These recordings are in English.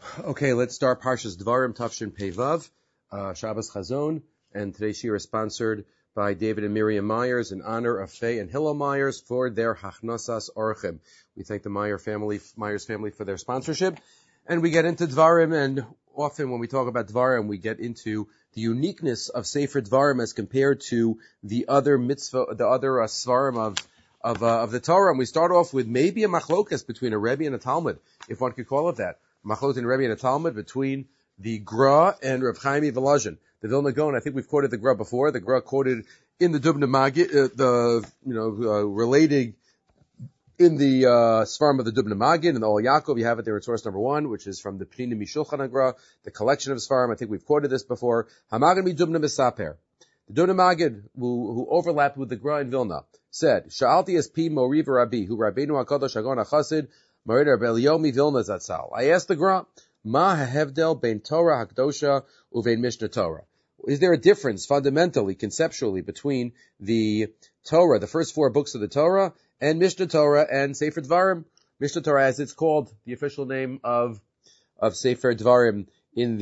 Okay, let's start Parshas Dvarim, Tafshin Pei Vav, Shabbos Chazon, and today's shir is sponsored by David and Miriam Myers in honor of Faye and Hillel Myers for their Hachnasas Orchim. We thank the Myers family for their sponsorship, and we get into Dvarim, and often when we talk about Dvarim, we get into the uniqueness of Sefer Dvarim as compared to the other mitzvah, the other svarim of the Torah, and we start off with maybe a machlokas between a Rebbe and a Talmud, if one could call it that. Machlokes in Rebbe and a Talmud between the Gra and Rav Chaim Volozhin. The Vilna Gaon, I think we've quoted the Gra before. The Gra quoted in the Dubna Magid, relating in the Svarim of the Dubna Magid and the Ol Yaakov. You have it there in source number 1, which is from the Pnina Mishulchan Agra, the collection of Svarim. I think we've quoted this before. Hamagid mi Dubna Misaper. The Dubna Magid, who overlapped with the Gra in Vilna, said, Sha'alti es pi moriv Rabbi, hu Rabbeinu HaKadosh Hagon HaChasid, I asked the Gra, Ma ha'hevdel bein Torah hakdosha uvein Mishnah Torah. Is there a difference fundamentally, conceptually, between the Torah, the first 4 books of the Torah, and Mishnah Torah and Sefer Dvarim? Mishnah Torah, as it's called, the official name of Sefer Dvarim in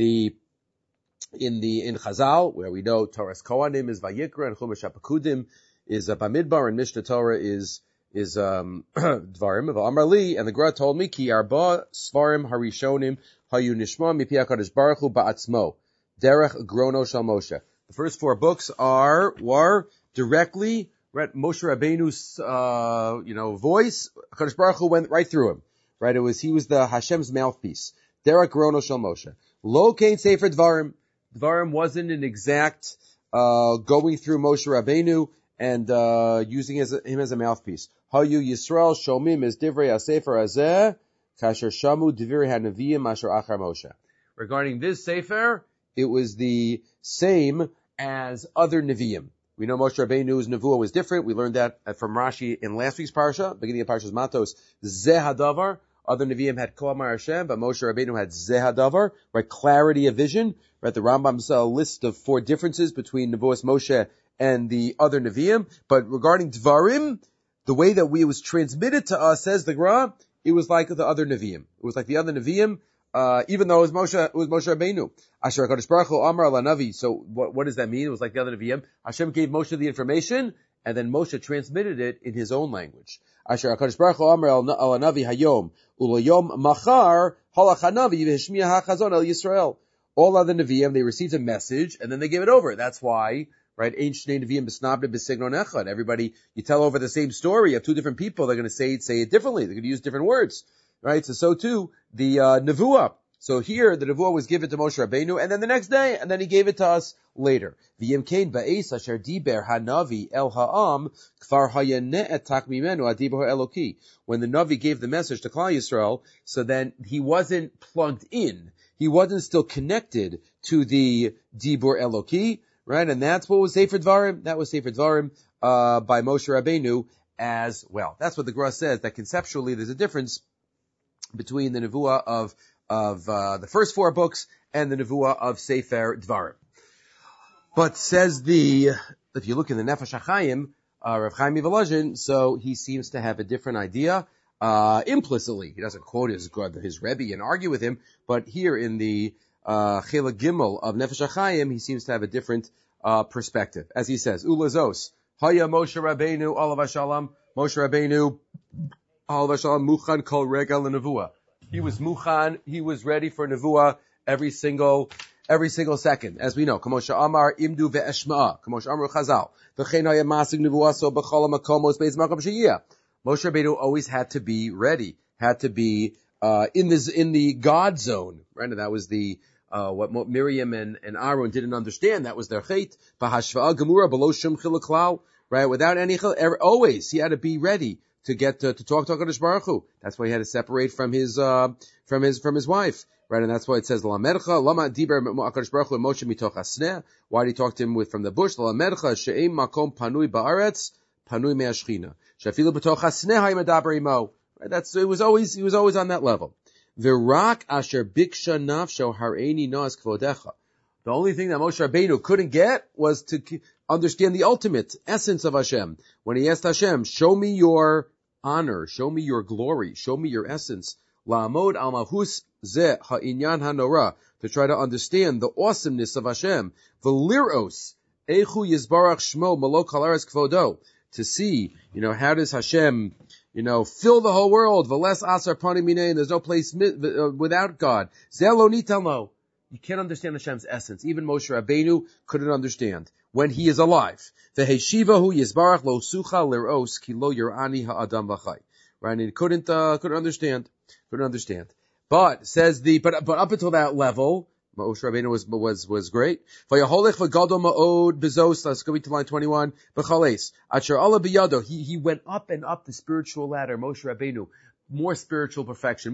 Chazal, where we know Torah's Kohanim is Vayikra and Chumash HaPekudim is Bamidbar, and Mishnah Torah is Dvarim of Amar Li, and the Gra told me, Ki arba svarim harishonim hayu nishma mipi HaKadosh Baruch Hu ba'atzmo derech grono shal Moshe. The first 4 books were directly Moshe Rabbeinu's voice. HaKadosh Baruch Hu went right through him. Right, he was the Hashem's mouthpiece. Derech grono shal Moshe. Lo kain sefer Dvarim. Dvarim wasn't an exact going through Moshe Rabbeinu and using him as a mouthpiece. Hayu Yisrael shomim es divrei hasefer hazeh kasher shamu divrei hanaviyim asher achar Moshe. Regarding this sefer, it was the same as other neviim. We know Moshe Rabbeinu's nevuah was different. We learned that from Rashi in last week's parsha, beginning of Parshas Matos. Zeh hadavar. Other neviim had Kol Amar Hashem, but Moshe Rabbeinu had Zeh hadavar, right? Clarity of vision. Right? The Rambam saw a list of 4 differences between nevuos Moshe and the other neviim. But regarding Dvarim, the way that it was transmitted to us, says the Gra, it was like the other neviim. It was like the other neviim, even though it was Moshe Rabbeinu. Asher HaKadosh Baruch Hu Amar ala Navi. So what does that mean? It was like the other neviim. Hashem gave Moshe the information, and then Moshe transmitted it in his own language. Asher HaKadosh Baruch Hu Amar ala Navi hayom ulayom machar halach hanavi v'hishmiya hachazon el Yisrael. All other neviim, they received a message, and then they gave it over. That's why, right? Everybody, you tell over the same story, you have 2 different people, they're going to say it differently. They're going to use different words, right? So too, the nevuah. So here, the nevuah was given to Moshe Rabbeinu, and then the next day, and then he gave it to us later. When the Navi gave the message to Klal Yisrael, so then he wasn't plugged in. He wasn't still connected to the Dibur Eloki, right? And that's what was Sefer Dvarim. That was Sefer Dvarim by Moshe Rabbeinu as well. That's what the Gra says, that conceptually there's a difference between the nevuah of the first 4 books and the nevuah of Sefer Dvarim. But says if you look in the Nefesh HaChaim, Rav Chaim Volozhin, so he seems to have a different idea. Implicitly, he doesn't quote his Rebbe and argue with him, but here in the Chela Gimel of Nefesh HaChaim, he seems to have a different perspective. As he says, Ulazos, Haya Moshe Rabbeinu, Olav Hashalom, Moshe Rabbeinu, Olav Hashalom, Muchan Kol Regel Nevuah. He was Muchan, he was ready for Nevuah every single second. As we know, Kamosha Amar Imdu Ve'eshma'a, Kamosha Amar Chazal, V'chein Haya Masig Nevuah So B'chol HaMakomos Beis Makom Sheyiyah. Moshe Rabbeinu always had to be ready, had to be in the God zone, right? And that was what Miriam and Aaron didn't understand. That was their chait. Bahashva'a gemura below shum chilaklal, right? Without any always he had to be ready to get to talk to HaKadosh Baruch Hu. That's why he had to separate from his wife, right? And that's why it says Lamercha lama diber HaKadosh Baruch Hu Moshe mitoch hasneh. Why did he talk to him from the bush? Lamercha she'em makom panui ba'aretz panui me'ashchina. Shafilu b'toch hasneh hayimadaber imo. He was always on that level. V'rak asher biksha nafsho hareini noas kvodecha. The only thing that Moshe Rabbeinu couldn't get was to understand the ultimate essence of Hashem. When he asked Hashem, show me your honor, show me your glory, show me your essence. La'amod al malchus ze ha'inyan hanora, to try to understand the awesomeness of Hashem. V'liros echu yizbarach shmo malo kol aretz kvodo, to see, how does Hashem, fill the whole world. V'les asar panim minei, and there's no place without God. Ze lo nitan lo. You can't understand Hashem's essence. Even Moshe Rabbeinu couldn't understand when he is alive. V'heshivahu yizbarach lo sucha liros ki lo yirani ha'adam v'chai. Right, and he couldn't understand. But says but up until that level, Moshe Rabbeinu was great. V'yaholech v'gadol ma'od bezos. Let's go to line 21. B'chales asher Allah biyado. He went up and up the spiritual ladder. Moshe Rabbeinu, more spiritual perfection.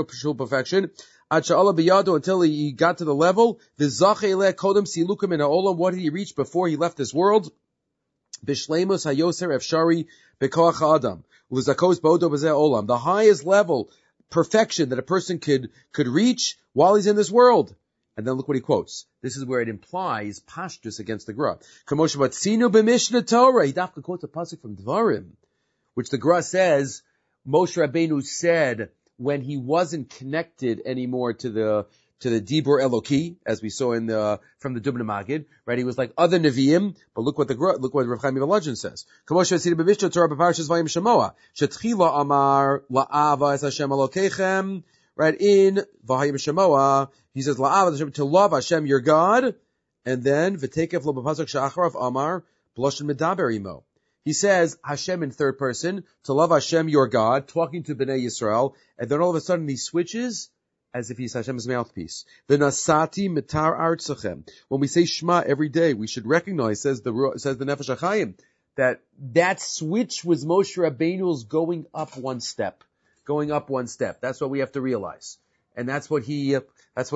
Asher Allah biyado, until he got to the level. V'zachei le kodem silukim in ha'olam. What did he reach before he left this world? B'shleimus hayoser efshari b'koach ha'adam. L'zakos bo'odo b'zeh olam. The highest level perfection that a person could reach while he's in this world. And then look what he quotes. This is where it implies pashtus against the Gra. Kamoshe batzinu b'mishnah Torah. He dafka quotes a pasuk from Dvarim, which the Gra says Moshe Rabbeinu said when he wasn't connected anymore to the Dibur Eloki, as we saw from the Dubna Magid, right? He was like other Nevi'im, but look what Rav Chaim Volozhin says. Kamoshe batzinu b'mishnah Torah b'parshas Vayim Shemoah. Shetchila amar la'ava es Hashem Elokechem. Right, in Vahayim Shemoah, he says, to love Hashem your God, and then, V'tekef lo b'pasuk sha'acharav amar, b'loshen medaber imo. He says, Hashem in third person, to love Hashem your God, talking to Bnei Yisrael, and then all of a sudden he switches, as if he's Hashem's mouthpiece. V'nasati mitar artzachem. When we say Shema every day, we should recognize, says the Nefesh HaChaim, that switch was Moshe Rabbeinu's going up one step. That's what we have to realize. And that's what we have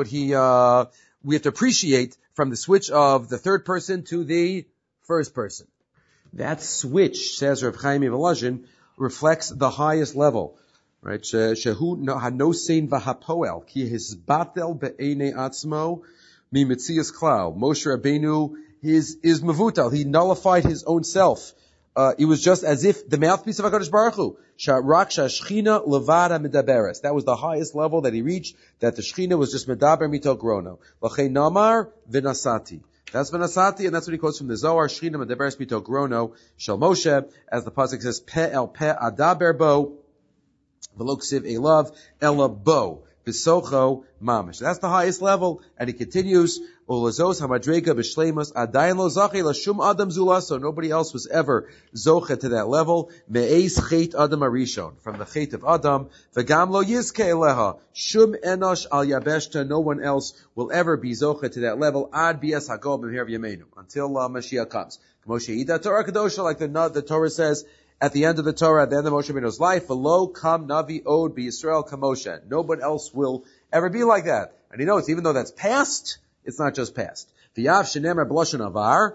to appreciate from the switch of the third person to the first person. That switch, says Rav Chaim Volozhin, reflects the highest level. Right? Shehu hanosein v'hapoel, ki hisbatel be'enei atzmo mi mitzias klau. Moshe Rabbeinu is mevutal. He nullified his own self. It was just as if the mouthpiece of HaKadosh Baruch Hu. Rak shashchina levada medaberes. That was the highest level that he reached, that the Shechina was just medaber mito grono. L'chei namar v'nasati. That's v'nasati, and that's what he quotes from the Zohar, Shechina medaberes mito grono shel Moshe, as the pasuk says, pe el pe adaber bo, v'lo ksiv elav ela bo. B'socho mamish. That's the highest level. And he continues, Olazos hamadrega b'shleimus adayin lo zachi lashum adam zulaso. Nobody else was ever zoche to that level. Me'ez chet adam arishon. From the chet of Adam. V'gam lo yizke eleha. Shum enosh al yabeshta. No one else will ever be zoche to that level. Ad bias hagol b'mher v'yameinu. Until Mashiach comes. Moshe Ida Torah Kadosha, like the Torah says, at the end of the Torah, at the end of Moshe Rabbeinu's life, v'lo kam navi od b'Yisrael kamoshe. Nobody else will ever be like that. And he knows, even though that's past, it's not just past. V'yav shenemer b'loshen avar,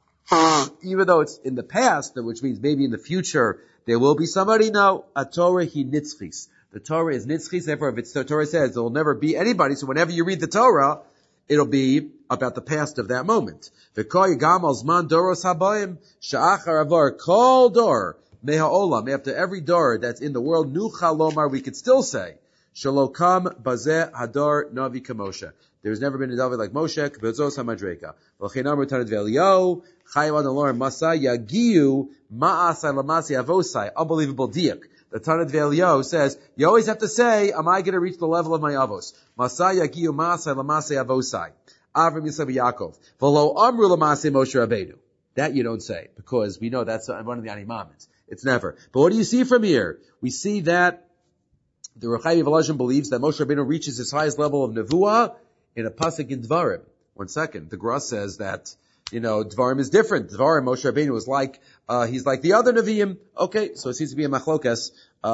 even though it's in the past, which means maybe in the future, there will be somebody. No, a Torah hi nitzchis. The Torah is nitzchis, therefore if the Torah says there will never be anybody, so whenever you read the Torah, it'll be about the past of that moment. V'koy gam al zman doros habayim, sha'achar avar kol dor, meha olam, after every door that's in the world, nucha lomar, we could still say, shalokam bazeh hadar navi kamoshe. There's never been a David like Moshe, k'bezos hamadreka. V'chinam rutaned ve'eliyahu, chayim ad alor, masai yagiyu, ma'asai lamasi avosai. Unbelievable diak. The Tanad Ve'eliyahu says, you always have to say, am I going to reach the level of my avos? Masai yagiyu, ma'asai lamasi avosai. Avram Yisrael Yaakov. V'lo amru lamasi Moshe Rabbeinu. That you don't say, because we know that's one of the animaments. It's never. But what do you see from here? We see that the Rav Chaim Volozhin believes that Moshe Rabbeinu reaches his highest level of nevuah in a pasuk in Dvarim. 1 second. The Gra says that, Dvarim is different. Dvarim, Moshe Rabbeinu is like, he's like the other Nevi'im. Okay, so it seems to be a machlokas,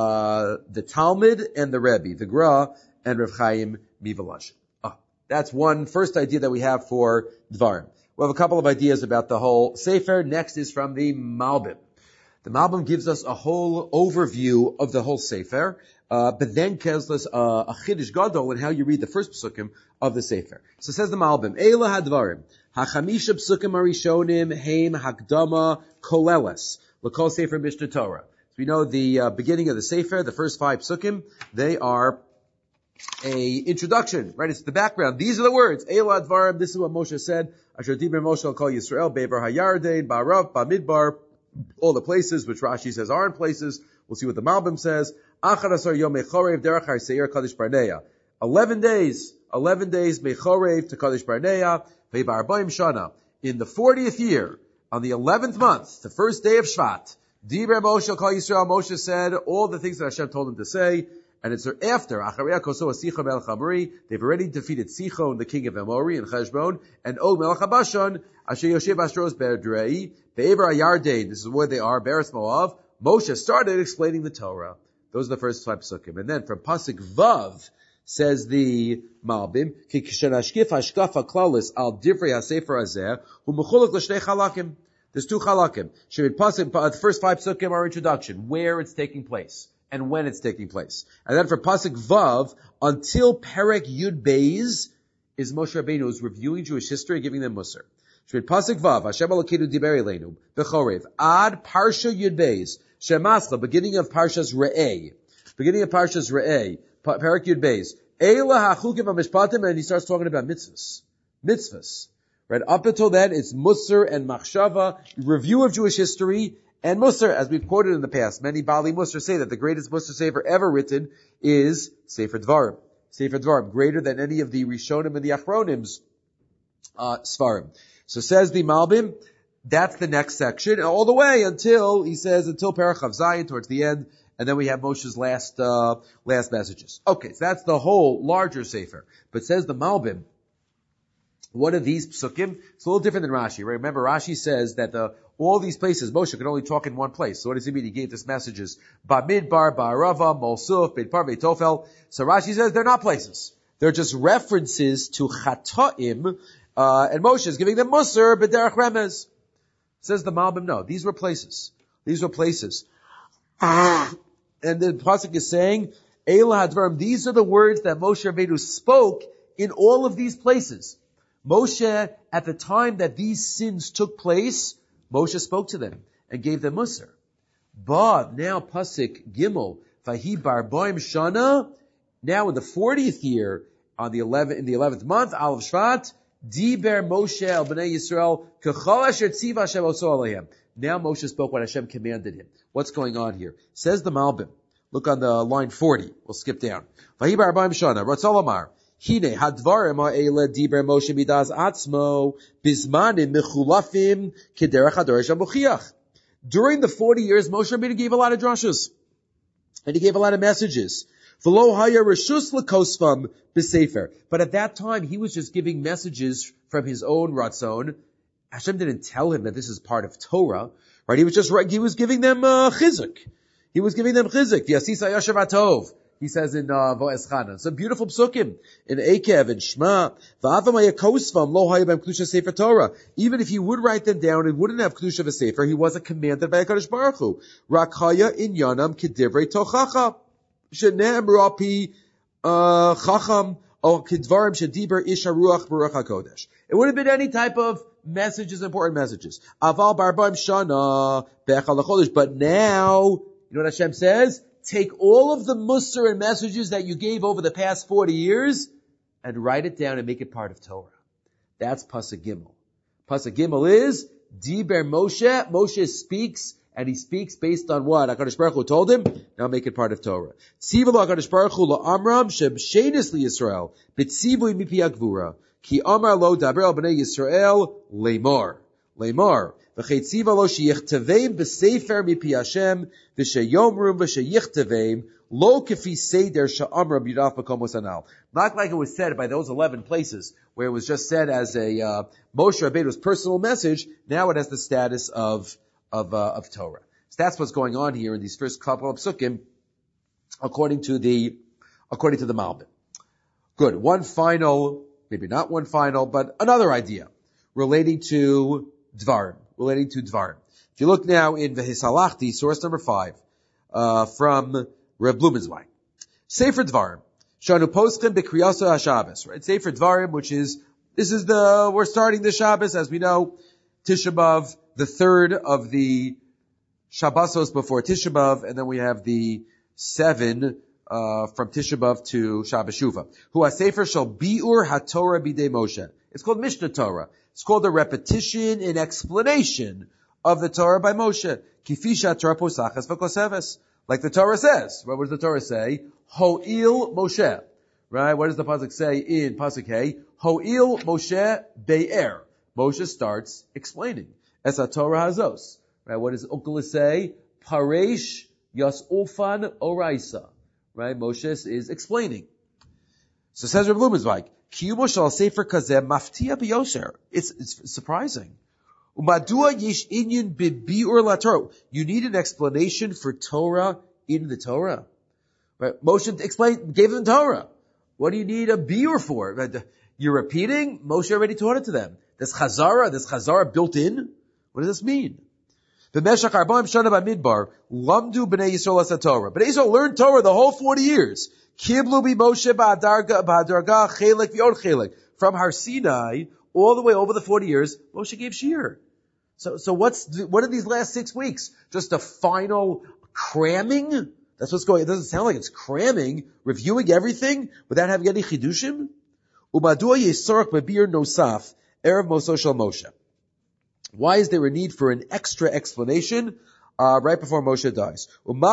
the Talmud and the Rebbe, the Gra and Rav Chaim Volozhin. That's one first idea that we have for Dvarim. We have a couple of ideas about the whole Sefer. Next is from the Malbim. The Malbim gives us a whole overview of the whole Sefer, but then tells us a Chiddush Gadol in how you read the first psukim of the Sefer. So says the Malbim, Eila hadvarim, hachamisha psukim arishonim heim hakdama koleles, l'kol Sefer Mishnah Torah. So we know the beginning of the Sefer, the first 5 psukim, they are a introduction, right? It's the background. These are the words. Eila Dvarim, this is what Moshe said. Asher Diber Moshe al Kol Yisrael, Be'er HaYarden, Ba'arav, Ba'midbar, all the places, which Rashi says aren't places. We'll see what the Malbim says. Achar Asar Yom Mechorev, Derech HaSeir Kadesh Barnea. 11 days, Mechorev to Kadesh Barnea, Ve'bar Arbaim Shana. In the 40th year, on the 11th month, the first day of Shvat, Diber Moshe al Kol Yisrael, Moshe said all the things that Hashem told him to say. And it's after, they've already defeated Sichon, the king of Amori, and Cheshbon, and Og Melech HaBashan, Asher Yoshev Astros Berdrei, Be'ever HaYarden, this is where they are, Be'eretz Moav. Moshe started explaining the Torah. Those are the first 5 psukim. And then from Pasuk Vav, says the Malbim, Ki Kshenashkif Hashkafa Klalis al Divrei HaSefer Hazeh, Hu Mechuluk L'shnei Chalakim. There's 2 Chalakim. The first 5 psukim are introduction, where it's taking place and when it's taking place. And then for Pasuk Vav, until Perek Yud Beis, is Moshe Rabbeinu is reviewing Jewish history, giving them Musar. Shmid Pasuk Vav, Hashem Elokeinu Diber Eleinu, B'chorev, Ad Parsha Yud Beis, Shemascha, beginning of Parshas Re'eh, Perek Yud Beis, Eila HaChukim HaMishpatim, and he starts talking about mitzvahs. Right? Up until then, it's Musar and Machshava, review of Jewish history, and Musar, as we've quoted in the past, many Bali Musar say that the greatest Musar Sefer ever written is Sefer Dvarim. Greater than any of the Rishonim and the Achronim's Svarim. So says the Malbim, that's the next section, all the way until Perach Chav Zayin, towards the end, and then we have Moshe's last messages. Okay, so that's the whole larger Sefer. But says the Malbim, what are these psukim? It's a little different than Rashi, right? Remember, Rashi says that all these places, Moshe could only talk in one place. So what does he mean? He gave us messages. Ba'midbar, Ba'arava, Molsuf, Beitpar, Beitofel. So Rashi says they're not places. They're just references to Chata'im, and Moshe is giving them Musar, B'derech Remez. Says the Malbim, no, these were places. And the Pasuk is saying, Eila Hadvarim, these are the words that Moshe Rabbeinu spoke in all of these places. Moshe, at the time that these sins took place, Moshe spoke to them and gave them Musar. But now Pasuk Gimel, Vahi Bar Boim Shana, now in the 40th year, in the 11th month, Aleph Shvat, Diber Moshe el Bnei Yisrael, Kechol Asher Tziva Hashem Oso Alehem. Now Moshe spoke what Hashem commanded him. What's going on here? Says the Malbim. Look on the line 40. We'll skip down. Vahi Bar Boim Shana, Ratzal Amar. Hine hadvarim ha'ela diber Moshe midaz atzmo bizmanim mechulafim kederach hadorish hamochiach. During the 40 years, Moshe Rabbeinu gave a lot of drashas, and he gave a lot of messages. V'lo haya reshus lekosvam b'sefer. But at that time, he was just giving messages from his own ratzon. Hashem didn't tell him that this is part of Torah, right? He was giving them chizuk. V'yasisa yashav atov. He says in Vo'ez Chana. Some beautiful psukim in Ekev and Shema. Even if he would write them down, it wouldn't have Kedusha v'Sefer. He wasn't commanded by HaKadosh Baruch Hu. Rakaya in Yanam Kedivrei Tochacha. Shenem Rapi Chacham or Kidvarim Shediber Ish HaRuach Baruch HaKodesh. It would have been any type of messages, important messages. Aval Barbaim Shana Bechal HaChodesh. But now, you know what Hashem says? Take all of the Musar and messages that you gave over the past 40 years and write it down and make it part of Torah. That's Pasuk Gimel. Pasuk Gimel is Diber Moshe. Moshe speaks, and he speaks based on what HaKadosh Baruch Hu told him. Now make it part of Torah. Tzivah HaKadosh Baruch Hu la'amram sheb'shenis liYisrael b'tzivui mipi ha'gvura ki amar lo daber al b'nei Yisrael leimor. V'cheitzivah lo sheyichtavim b'sefer mipi Hashem v'sheyomrum v'sheyichtavim lo kefi seder she'amram yidaf b'komos anal. Not like it was said by those 11 places where it was just said as a Moshe Rabbeinu's personal message. Now it has the status of Torah. So that's what's going on here in these first couple of psukim, according to the Malbim. Good. One final, maybe not one final, but another idea relating to Dvarim. If you look now in V'Hisalachti, source number 5, from Reb Blumenzweig. Sefer Dvarim. Shanu Poschim B'Kriyasa HaShabbos. Right? Sefer Dvarim, we're starting the Shabbos, as we know, Tisha B'Av, the third of the Shabbosos before Tisha B'Av, and then we have the 7 from Tisha B'Av to Shabbos Shuvah. Hu ha-sefer shel bi'ur ha-Torah b'dei Moshe. It's called Mishnah Torah. It's called a repetition and explanation of the Torah by Moshe. Kifisha Torah posachas v'koseves. Like the Torah says. What does the Torah say? Ho'il Moshe. Right? What does the pasuk say in pasuk Hey? Ho'il Moshe be'er. Moshe starts explaining. Es ha-Torah hazos. Right? What does Ukala say? Paresh yas ufan oraisa. Right? Moshe is explaining. So says Reb Blumenzweig, Kiyumo shal sefer kazeh maftia b'yosher. It's surprising. Umadua yesh inyan b'bi'ur la Torah. You need an explanation for Torah in the Torah. Right? Moshe gave them Torah. What do you need a bi'ur for? You're repeating? Moshe already taught it to them. There's chazara built in? What does this mean? B'meshach 40 shana b'midbar, lamdu b'nei Yisrael as Torah. B'nei Yisrael learned Torah the whole 40 years. Kiblu bi Moshe ba'adarga chelek v'od chelek. From Har Sinai, all the way over the 40 years, Moshe gave shiur. So what are these last 6 weeks? Just a final cramming? That's what's going on. It doesn't sound like it's cramming, reviewing everything without having any chidushim. Umadua yisarach b'bir nosaf, erev moso shel Moshe. Why is there a need for an extra explanation right before Moshe dies?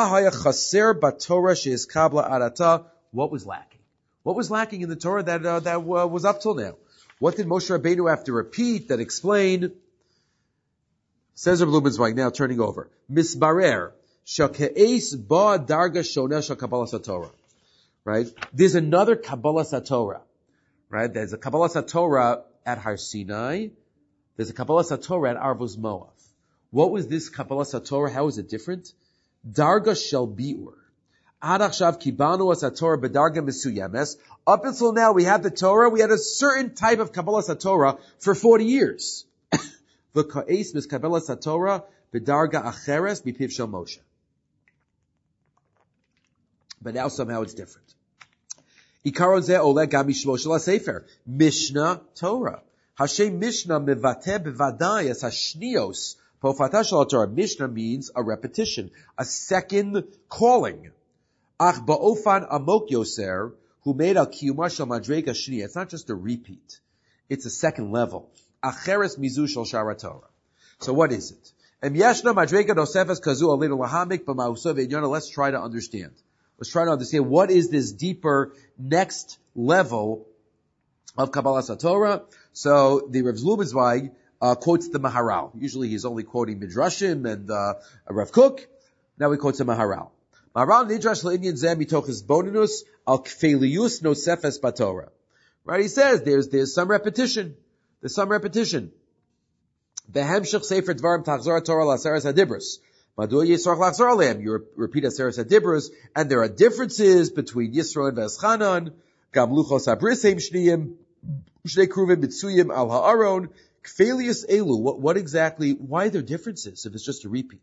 What was lacking? What was lacking in the Torah that was up till now? What did Moshe Rabbeinu have to repeat that explain? Says Reb Blumenzweig, now turning over. Misbarer shakeis ba darga shona shel Kabbalas HaTorah. Right? There's another Kabbalas HaTorah. Right? There's a Kabbalas HaTorah at Har Sinai. There's a Kabbalas HaTorah at Arvos Moav. What was this Kabbalas HaTorah? How is it different? Darga shel bi'ur. Ad achshav kibanu as HaTorah b'darga mesuyames. Up until now, we had the Torah. We had a certain type of Kabbalas HaTorah for 40 years. V'ka'es mis Kabbalas HaTorah b'darga acheres b'piv shel Moshe. But now somehow it's different. Ikaron zeh ole gam mishmo shel hasefer. Mishnah Torah. Hashem Mishnah mevate bevadai as hashnios pofata shel Torah. Mishnah means a repetition, a second calling. Ach ba'ofan amok yoser who made al kiyuma shel madrega shniya. It's not just a repeat; it's a second level. Acheres mizu shel shara Torah. So what is it? Em yeshna madrega nosefes kazu alinu lahamik b'ma'usav v'enyana. Let's try to understand. Let's try to understand what is this deeper next level of Kabbalas HaTorah. So the Rav Blumenzweig quotes the Maharal. Usually he's only quoting Midrashim and Rav Kook. Now he quotes the Maharal. Maharal nidrash le'inyan zeh mitoch hisbonenus al kfelius nosefes b'Torah. Right? He says there's some repetition. There's some repetition. Behemshech sefer dvarim tachzor Torah la'aseres hadibros. Madu yisrach lachzor aleim. You repeat aseres hadibros, and there are differences between Yisro and Veschanan. Gam luchos abrisheim shniyim. Shnei kruvim mitzuyim al ha'aron. Kfelius elu. What exactly, why are there differences if it's just a repeat?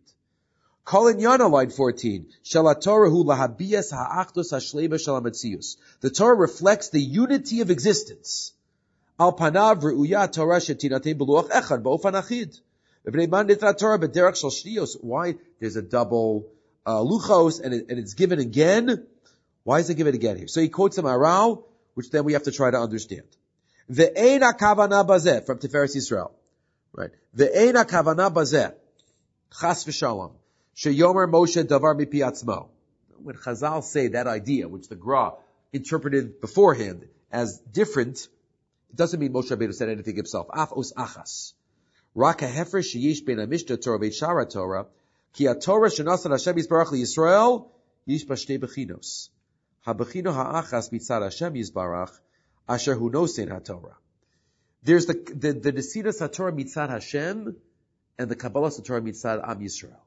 Kol Inyana, line 14. Shel HaTorah hu lahabiyas ha'achdus ha'shleima shel ha'metzius. The Torah reflects the unity of existence. Al panav re'uya Torah shetinatei b'luach echad ba'ofan achid. V'bnei man nitra Torah b'derech shel shniyos. Why? There's a double luchos and it's given again. Why is it given again here? So he quotes a Maharal, which then we have to try to understand. Ve'ein ha'kavana bazeh, from Tiferes Yisrael. Right. Ve'ein ha'kavana bazeh. Chas v'shalom. Sheyomer Moshe davar mipi atzmo. When Chazal say that idea, which the Gra interpreted beforehand as different, it doesn't mean Moshe Rabbeinu said anything himself. Af os achas. Rak ha'hefer sheyish ben ha'mishnah Torah v'et shara Torah, ki ha'Torah shenasan Hashem yisbarach liYisrael, yish b'shnei bechinos. Ha'bechino ha'achas mitzad Hashem yisbarach, asher hu nosein ha'Torah. There's the Nesinas HaTorah mitzad Hashem, and the Kabbalas HaTorah mitzad Am Yisrael.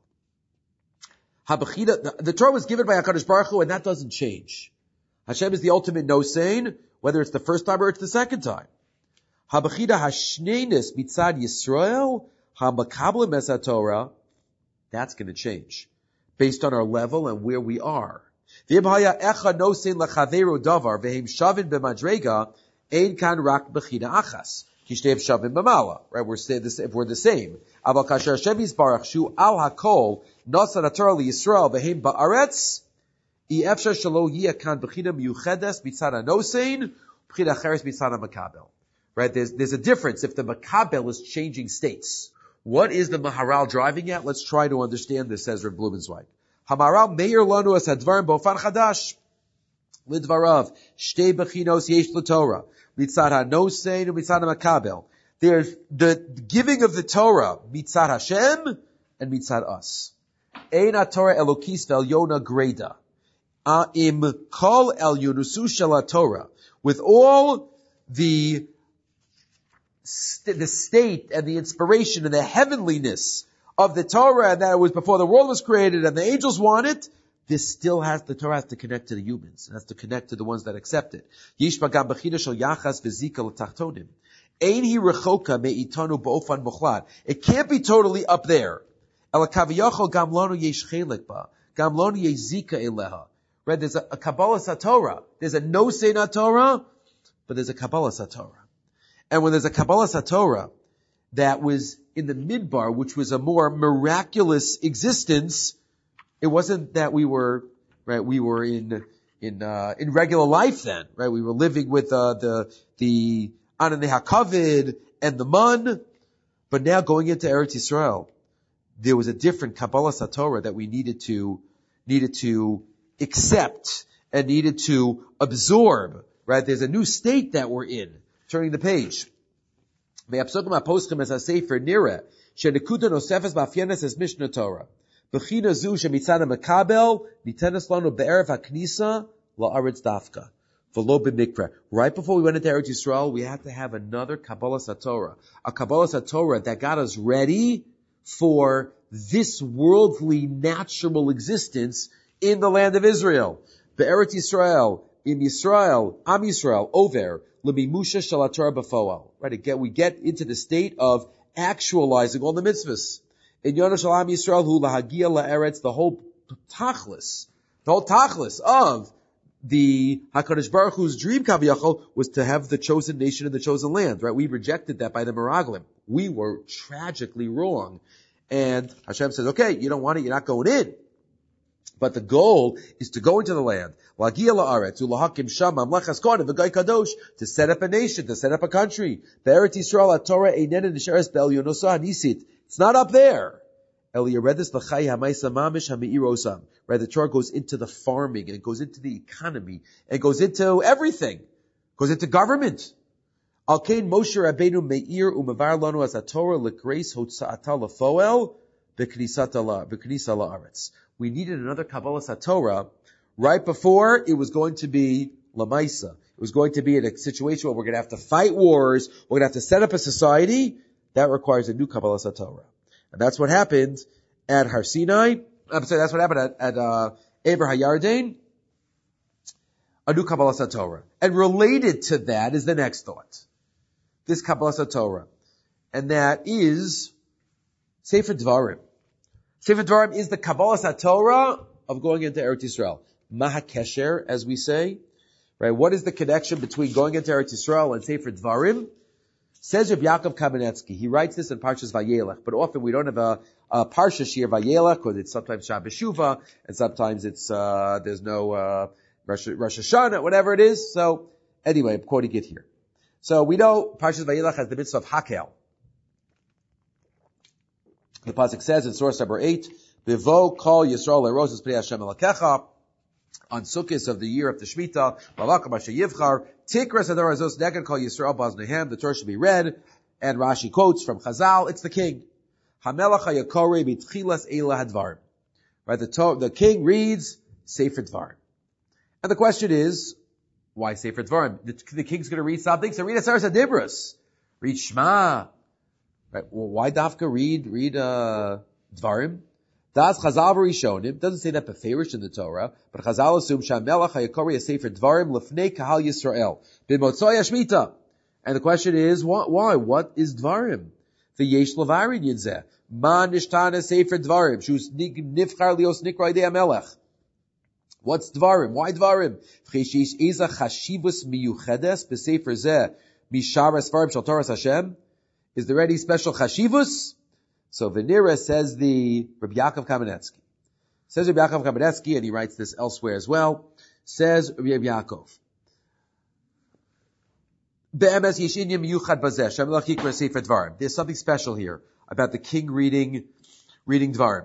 The Torah was given by HaKadosh Baruch Hu, and that doesn't change. Hashem is the ultimate nosein, whether it's the first time or it's the second time. Habechida hashnenis mitzad Yisrael, hamakablim es HaTorah, that's going to change based on our level and where we are. V'im haya echa nosein lechaveru davar v'hem shavin b'madrega ein kan rak bechida achas. Kishtev shavin b'mala. Right? If we're the same. Aval kasher Hashem yisbarach shu al hakol nasad HaTorah liyisrael v'hem ba'aretz Efshar shelo yeh kan b'china miyuchedes mitzad hanosein, b'china acheres mitzad hamakabel. Right? There's a difference if the makabel is changing states. What is the Maharal driving at? Let's try to understand this, says Reb Blumenzweig. Hamaral meir lanu as hadvarim bofan chadash. Lidvarav, shtei bechinos yesh l'Torah. Mitzad hanosein and mitzad hamakabel. There's the giving of the Torah, mitzad Hashem and mitzad us. Ein ha-Torah elokis ve'elyona greda. Im kol el yunusu shel Torah. With all the state and the inspiration and the heavenliness of the Torah, and that it was before the world was created and the angels want it, the Torah has to connect to the humans. It has to connect to the ones that accept it. Yishba gam b'china shel yachas v'zika l'tachtonim. Ein hi rechoka me'itanu b'ofan muchlat. It can't be totally up there. El kaviyachol gam lanu yesh chelik ba. Gam lanu yesh zika eleha. Right? There's a Kabbalah Satorah. There's a no say not Torah, but there's a Kabbalah Satorah. And when there's a Kabbalah Satorah that was in the Midbar, which was a more miraculous existence, it wasn't that we were in regular life then, right? We were living with the Ananei HaKavod and the Man, but now going into Eretz Yisrael, there was a different Kabbalah Satorah that we needed to accept and needed to absorb, right? There's a new state that we're in. Turning the page. Ve'apsogim ha'poskim as ha-sefer nira, she'nekuda nosefes ba'afyenes as Mishnah Torah. B'china zu shemitzad ha'makabel, nitenes lanu be'erev ha'knisa, la'aretz dafka. V'lo b'mikra. Right before we went into Eretz Yisrael, we had to have another Kabbalah Satorah. A Kabbalah Satorah that got us ready for this worldly, natural existence in the land of Israel. Be'eretz Yisrael, in Yisrael, Am Yisrael, over, l'mimusha shel haTorah b'foal. Right, we get into the state of actualizing all the mitzvahs. In Yonah shel Am Yisrael, hu lahagia la'eretz, the whole tachlis of the HaKadosh Baruch Hu's dream kaviyachol was to have the chosen nation and the chosen land. Right, we rejected that by the Meraglim. We were tragically wrong. And Hashem says, okay, you don't want it, you're not going in. But the goal is to go into the land, to set up a nation, to set up a country. It's not up there. Right, the Torah goes into the farming, and it goes into the economy, and it goes into everything. It goes into government. Moshe Rabbeinu me'ir u'mavar lanu as Torah l'kreis hotza'ata l'foel b'knisa la'aretz. We needed another Kabbalah Satorah right before it was going to be Lamaisa. It was going to be in a situation where we're going to have to fight wars, we're going to have to set up a society. That requires a new Kabbalah Satorah. And that's what happened at Har Sinai. That's what happened at Eber HaYarden. A new Kabbalah Satorah. And related to that is the next thought. This Kabbalah Satorah. And that is Sefer Dvarim. Sefer Dvarim is the Kabbalah Satorah of going into Eretz Yisrael. Maha Kesher, as we say. Right? What is the connection between going into Eretz Yisrael and Sefer Dvarim? Says Reb Yaakov Kamenetsky. He writes this in Parshas Vayelech, but often we don't have a Parsha Shir Vayelech, because it's sometimes Shabbos Shuvah, and sometimes it's, there's no, Rosh Hashanah, whatever it is. So, anyway, I'm quoting it here. So we know Parshas Vayelech has the mitzvah of Hakel. The pasuk says in source number 8, "Bivo kol Yisrael le'roses pnei Hashem elakecha." On Sukkot of the year of the Shemitah, Balakam Asher Yivchar, Tikras Adar Azos Neged Kol Yisrael Baznehem. The Torah should be read, and Rashi quotes from Chazal. It's the king. Hamelach Hayakore B'Tchilas Eila Hadvarim. Right, the king reads Sefer Dvarim, and the question is, why Sefer Dvarim? The king's going to read something, so read Aseres HaDibros, read Shema. Right? Well, why Dafka read Dvarim? Das Chazal Rishonim doesn't say that beferish in the Torah, but Chazal assumes Shamelach Hayakori a Sefer Dvarim Lefnei Kahal Yisrael B'Motzoy Hashmita. And the question is, why? What is Dvarim? The Yesh Levarin Yinzeh Ma Nishtana Sefer Dvarim Shus Nifchar Lios Nikra Idei HaMelech. What's Dvarim? Why Dvarim? V'cheshish Eza Chashivus Miyuchedes B'Sefer Zeh Misharas Farim Shal Torah Hashem. Is there any special chashivus? So Venira says the Rabbi Yaakov Kamenetsky. Says Rabbi Yaakov Kamenetsky, and he writes this elsewhere as well. Says Rabbi Yaakov, there's something special here about the king reading Dvarim.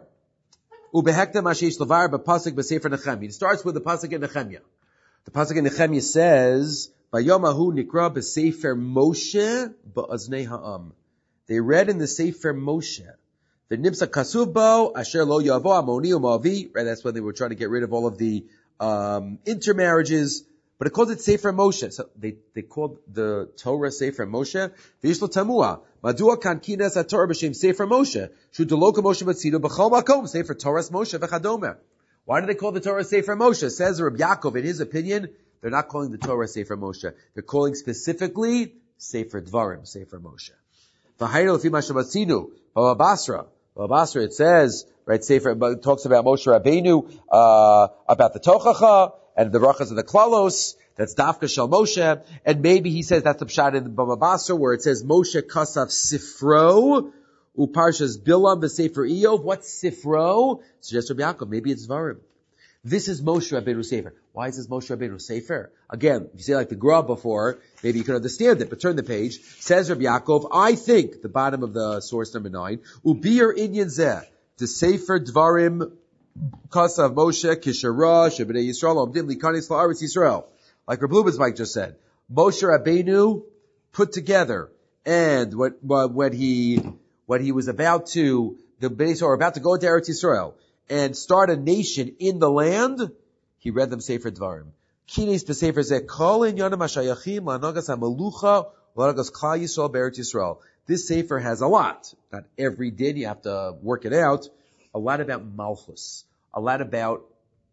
It starts with the pasuk in Nehemiah. The pasuk in Nehemiah says, "Vayomahu nikra b'sefer Moshe ba'aznei ha'am." They read in the Sefer Moshe. The Nimsa Kasubo, Asher Lo Yavo Amoni Umavi, right? That's when they were trying to get rid of all of the intermarriages. But it called it Sefer Moshe. So they called the Torah Sefer Moshe. V'yishlo Tamua. Madua kan kines HaTorah b'shem Sefer Moshe. Shutaloka Moshe Batzido b'chol makom. Sefer Torah's Moshe v'chadome. Why do they call the Torah Sefer Moshe? Says Rabbi Yaakov, in his opinion, they're not calling the Torah Sefer Moshe. They're calling specifically Sefer Dvarim, Sefer Moshe. V'hayro l'fi mashabatzinu. Basra, it says, right, Sefer, it talks about Moshe Rabbeinu, about the Tochacha, and the Rachas of the Klalos, that's Dafka Shal Moshe, and maybe he says that's the Pshat in Baba Basra, where it says Moshe Kasaf Sifro, Uparshas Bilam B'Sefer Iyov. What's Sifro? Suggests Rabbi Yaakov, maybe it's Dvarim. This is Moshe Rabbeinu Sefer. Why is this Moshe Rabbeinu Sefer? Again, if you say like the Gra before, maybe you can understand it, but turn the page. Says Rabbi Yaakov, I think, the bottom of the source number 9, Ubir Inyan Zeh, the Sefer Dvarim, Kasav Moshe, Kishara, Shebnei Yisrael, Omdim Likanis La'aretz Yisrael. Like Rabbi Lubezbike just said. Moshe Rabbeinu put together, and when he was about to, the Bnei Yisrael were about to go into Eretz Yisrael, and start a nation in the land, he read them Sefer Dvarim. Kines b'Sefer Zeh kol inyanim hashayachim la'anagas ha'melucha la'anagas klal Yisrael be'eretz Yisrael. This Sefer has a lot. Not every din, you have to work it out. A lot about Malchus. A lot about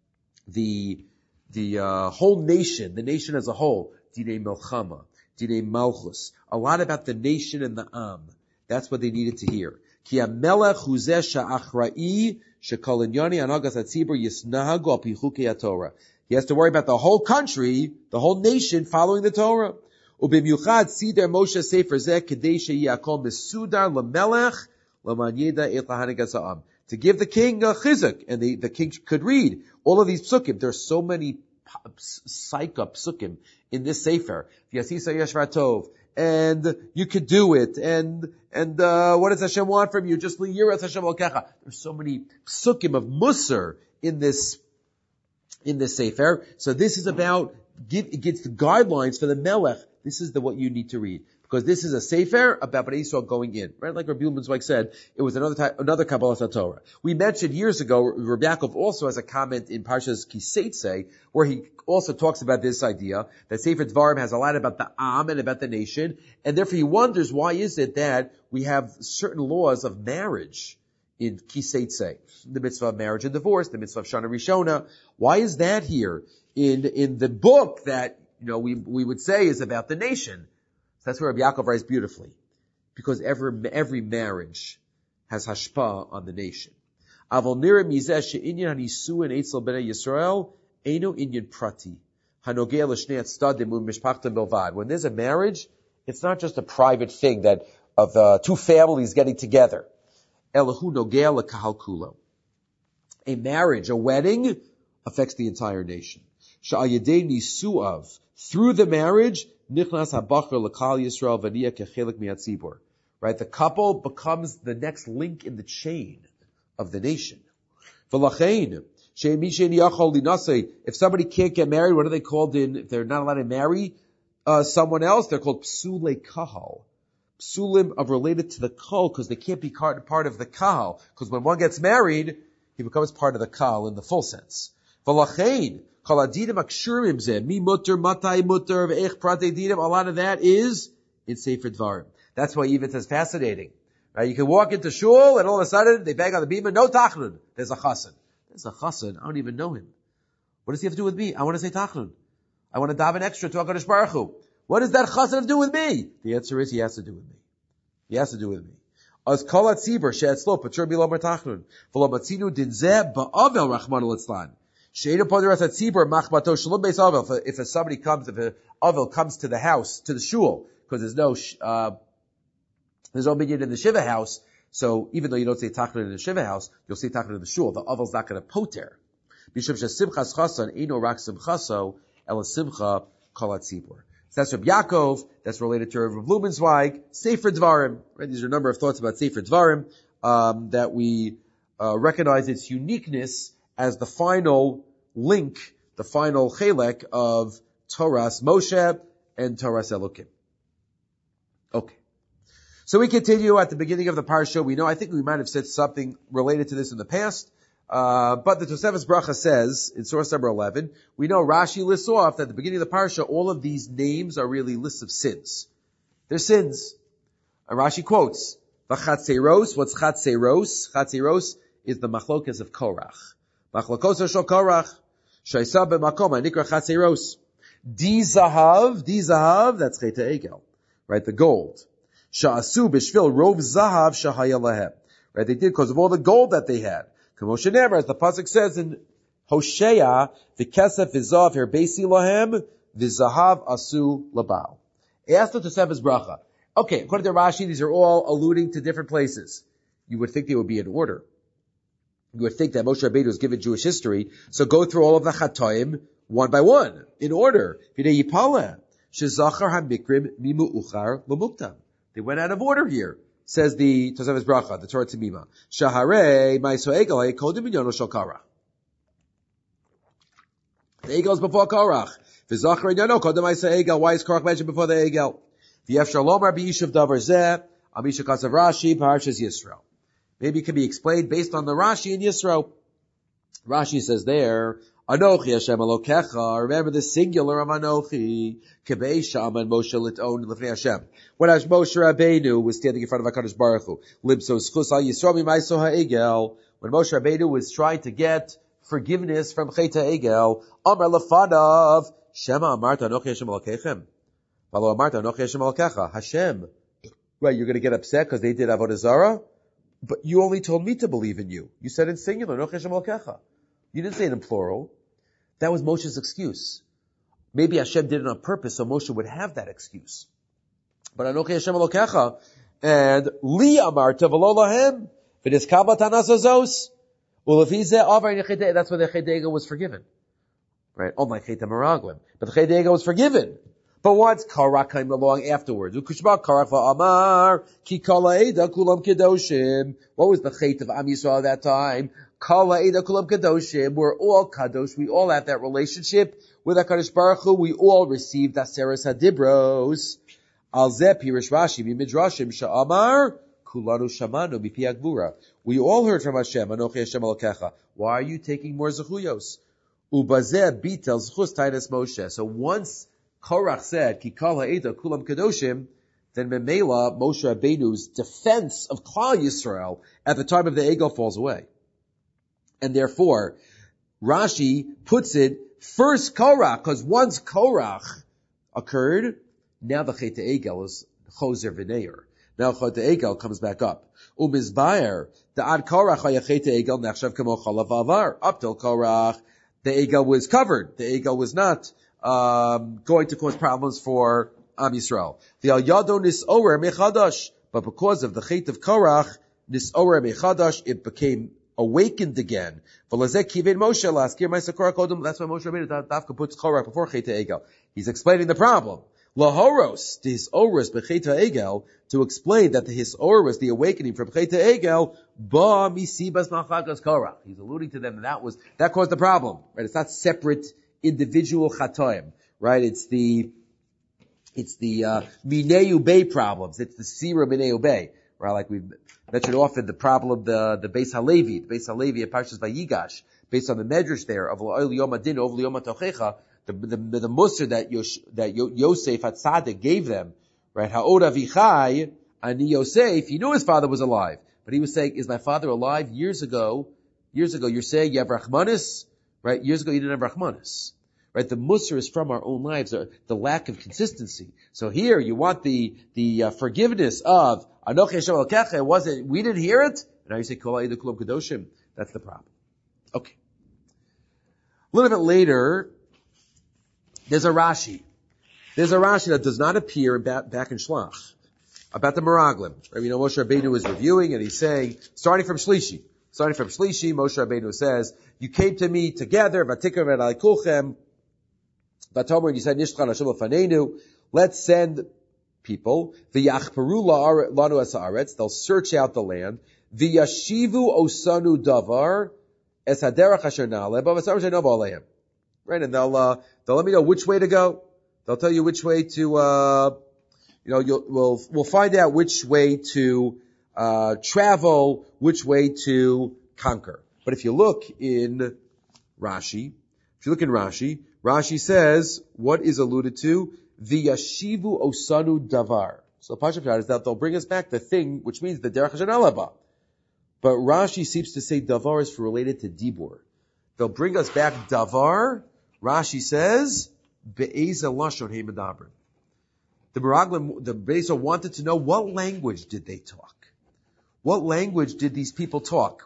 the whole nation, the nation as a whole. Dinei Melchama, Dinei Malchus. A lot about the nation and the Am. That's what they needed to hear. Ki ha'melech hu zeh sha'achra'i he has to worry about the whole country, the whole nation following the Torah. To give the king a chizuk, and the king could read all of these psukim. There's so many psycha psukim in this sefer. And you could do it, and what does Hashem want from you? Just liyiras Hashem alkecha. There's so many psukim of musar in this sefer. So this is about, it gets the guidelines for the melech. This is what you need to read. Because this is a sefer about Bnei Yisrael going in. Right? Like Rabbi Lubezbike said, it was another Kabbalah Torah. We mentioned years ago, Rabbi Yaakov also has a comment in Parshas Kiseitze, where he also talks about this idea, that Sefer Dvarim has a lot about the Am and about the nation, and therefore he wonders why is it that we have certain laws of marriage in Kiseitze, the mitzvah of marriage and divorce, the mitzvah of Shana Rishona. Why is that here in the book that, we would say is about the nation? So that's where Rabbi Yaakov writes beautifully. Because every marriage has hashpah on the nation. Avol nira mizeh she'inyan hanisuin eitzel b'nei Yisrael eino inyan prati hanogeh l'shnei tzaddim u'mishpachtam belvad. When there's a marriage, it's not just a private thing of two families getting together. Elahu nogeh l'kahal kulo. A marriage, a wedding, affects the entire nation. Sha'al yedei nisuav, through the marriage, nichnas habachar l'kal Yisrael v'niyah kechelik mi'atzibur. Right? The couple becomes the next link in the chain of the nation. V'lachein, she'mi she'en yachol linasei, if somebody can't get married, what are they called if they're not allowed to marry someone else? They're called psulei kahal. Psulim are related to the kol because they can't be part of the kahal. Because when one gets married, he becomes part of the kahal in the full sense. V'lachein, a lot of that is in Sefer Dvarim. That's why even it's fascinating. Right? You can walk into shul and all of a sudden they bang on the bima, no tachnun. There's a chassan. There's a chassan. I don't even know him. What does he have to do with me? I want to say tachnun. I want to daven extra to HaKadosh Baruch Hu. What does that chassan have to do with me? The answer is he has to do with me. He has to do with me. As kol hatzibur she'etzlo patur milomar tachnun. V'lo matzinu din zeh ba'avel rachmana litzlan. If somebody comes, if an Avel comes to the house, to the shul, because there's no minyan in the Shiva house, So even though you don't say tachanun in the Shiva house, you'll say tachanun in the shul. The aval's not going to poter. Bishum shesimchas chasan eino rak simchaso el simcha kol hatzibur. So that's Reb Yaakov. That's related to Reb Blumenzweig. Sefer Dvarim. Right? These are a number of thoughts about Sefer Dvarim that we recognize its uniqueness as the final link, the final chelek of Torah's Moshe and Torah's Elokim. Okay. So we continue at the beginning of the parsha. We know, I think we might have said something related to this in the past, but the Tosefes Bracha says, in source number 11, we know Rashi lists off that at the beginning of the parsha, all of these names are really lists of sins. They're sins. And Rashi quotes, V'chatzeros, what's chatzeros? Chatzeros is the machlokas of Korach. Machlokos shel Korach, shaisa b'makom, nikra chatzeros. Di zahav, that's Cheta Egel. Right, the gold. Sha'asu b'shvil rov zahav shahaya lahem. Right, they did because of all the gold that they had. K'moshe never, as the pasuk says in Hosea, v'kesef v'zav herbeisi lahem, v'zahav asu labal. Ask the Tosefes Bracha. Okay, according to Rashi, these are all alluding to different places. You would think they would be in order. You would think that Moshe Rabbeinu was given Jewish history, so go through all of the Chatoim one by one, in order. They went out of order here, says the Tosefes Bracha, the Torah Tamima. Shaharei ma'aso egel kodim minyono shel Korach. The egel is before Korach. V'zachar inyono kodim ma'aso egel. Why is Korach mentioned before the egel? V'yefshar lomar b'yishuv davar zeh amisha kasav Rashi parashas Yisro. Maybe it can be explained based on the Rashi in Yisro. Rashi says there, Anochi Hashem Elokecha. Remember the singular of Anochi. Kebei Shaman Moshe Liton Lefnei Hashem. When Moshe Rabbeinu was standing in front of HaKadosh Baruch Hu, Libso Schus Al Yisro Mimaiso HaEgel. When Moshe Rabbeinu was trying to get forgiveness from Cheta Egel, Amar Lefanav Shema Amarta Anochi Hashem Elokechem. Valo Amarta Anochi Hashem Elokecha. Hashem. Right, you're going to get upset because they did Avodah Zarah? But you only told me to believe in you. You said in singular, Anochi Hashem Elokecha. You didn't say it in plural. That was Moshe's excuse. Maybe Hashem did it on purpose so Moshe would have that excuse. But Anochi Hashem Elokecha, and Li Amarta V'lo Lahem, V'niskabla Tanas Azos, U'lefizeh Avar Nechete, that's when the Chedega was forgiven. Right? Unlike Cheta Meraglim. But the Chedega was forgiven. But once Korach came along afterwards, Ukushba Korach v'amar, ki kol ha'eda kulam kedoshim. What was the chait of Am Yisrael at that time? Kol ha'eda kulam kedoshim. We're all kadosh. We all have that relationship with HaKadosh Baruch Hu. We all received Aseres HaDibros. Al zeh pirish Rashi midrashim sha'amar kulanu shamanu mipi Agvura. We all heard from Hashem. Anochi Hashem Elokecha. Why are you taking more zechuyos? Ubazeh bitel zechus tainas Moshe. So once Korach said, Ki kol ha'eda kulam kadoshim, then Memela, Moshe Rabbeinu's defense of Klal Yisrael at the time of the Egel falls away. And therefore, Rashi puts it first Korach, because once Korach occurred, now the Chet Egel is Choser V'neir. Now Chet Egel comes back up. Umizbayer, the Ad Korach ha'yachet Egel nechshav kamo chalav avar. Up till Korach, the Egel was covered. The Egel was not going to cause problems for Am Yisrael. The Al Yado Nisorer Mechadash, but because of the Chet of Korach, Nisorer Mechadash, it became awakened again. That's why Moshe Rabbeinu Dafka puts Korach before Chet Egel. He's explaining the problem. Lahoros, the Hisoros B'Chet Egel, to explain that the Hisoros, the awakening from Chet Egel, Ba Misibas Machakas Korach. He's alluding to them that caused the problem. Right? It's not separate individual chatoim, right? It's the Mineu Bay problems. It's the Sira Mineu Bay, right? Like we've mentioned often, the problem, the Beis Halevi, at Parshas Vayigash, based on the Medrash there of L'Oil Yom Adin, Ov L'Yom HaTochecha, the Musar that Yosef HaTzadik gave them, right? Ha'od Avichai, Ani Yosef, he knew his father was alive, but he was saying, is my father alive? Years ago, you're saying you have Rachmanis? Right? Years ago you didn't have Rachmanis. Right? The Musar is from our own lives, the lack of consistency. So here you want the forgiveness of Anochi Hashem Elokecha. We didn't hear it? And now you say Kol Ha'eda Kulam Kedoshim. That's the problem. Okay. A little bit later, there's a Rashi. There's a Rashi that does not appear back in Shlach. about the Meraglim. Right? Moshe Rabbeinu is reviewing and he's saying, starting from Shlishi, Moshe Rabbeinu says, you came to me together, Vatikum and Alikulchem, Vatomer, and you said, Nishchan Hashem Lefanenu, let's send people, V'yachperu lanu es haaretz, they'll search out the land, V'yashivu osanu davar, es haderach asher na'aleh, b'vasar she'no b'aleim. Right, and they'll let me know which way to go. They'll tell you which way to, we'll find out which way to, travel, which way to conquer. But if you look in Rashi, Rashi says, what is alluded to? V'yashivu osanu davar. So the Pashup is that they'll bring us back the thing, which means the derech hashanah. But Rashi seems to say davar is related to dibur. They'll bring us back davar. Rashi says, be'eza lashon he medabrin. The Meraglim, the Beis wanted to know what language did they talk? What language did these people talk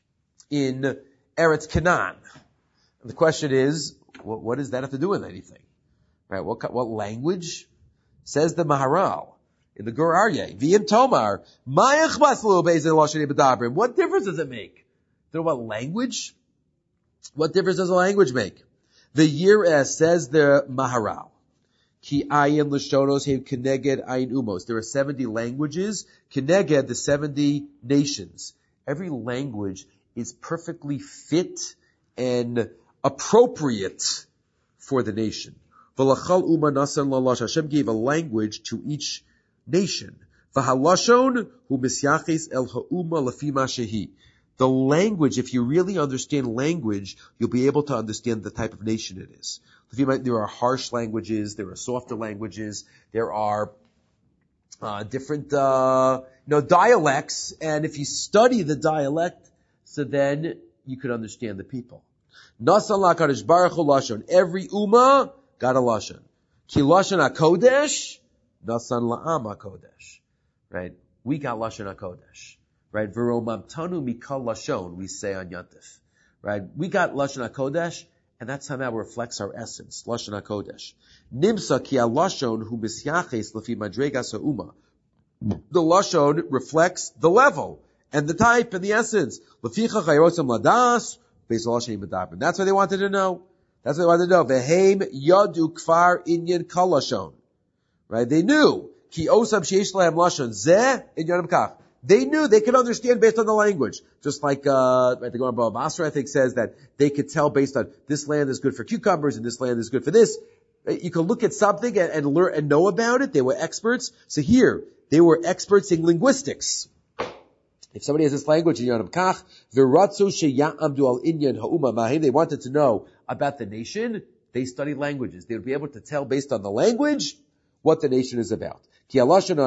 in Eretz Canaan? And the question is, what does that have to do with anything? Right? What language? Says the Maharal in the Gur Aryeh, V'im Tomar, Ma'achbas lo be'eza lashon he medabrin. What difference does it make? You know what language? What difference does a language make? The Yireh says the Maharal, Ki ayin l'shonos heim keneged ayin umos. There are 70 languages, keneged the 70 nations. Every language is perfectly fit and appropriate for the nation. V'lachal uma nasan lalash. Hashem gave a language to each nation. V'halashon hu misyachis el ha'uma lefima shehi. The language, if you really understand language, you'll be able to understand the type of nation it is. There are harsh languages, there are softer languages, there are different dialects, and if you study the dialect, so then you could understand the people. Nasan lakadosh baruch hu lashon. Every ummah got a lashon. Ki lashon hakodesh, nasan la'am hakodesh. Right? We got lashon hakodesh. Right? V'romamtanu mikal lashon, we say on Yantif. Right? We got Lashon HaKodesh, and that somehow reflects our essence. Lashon HaKodesh. Nimsa ki al-lashon hu misyaches lefi madregas ha'uma. The lashon reflects the level, and the type, and the essence. Leficha chayrosam ladas, based on lashon medabrin. That's what they wanted to know. Veheim yadu kfar inyan kal lashon. Right? They knew. Ki osam sheish lahem lashon zeh inyan kach. They knew they could understand based on the language. Just like, the Gemara Bava Basra, I think, says that they could tell based on this land is good for cucumbers and this land is good for this. You can look at something and learn and know about it. They were experts. So here, they were experts in linguistics. If somebody has this language, they wanted to know about the nation, they studied languages. They would be able to tell based on the language what the nation is about. The